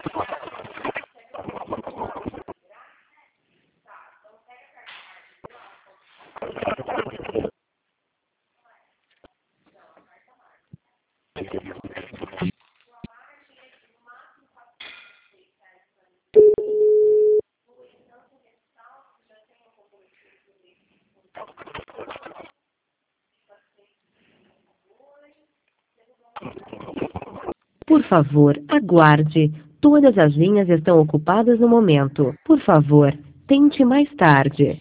Por favor, aguarde. Todas as linhas estão ocupadas no momento. Por favor, tente mais tarde.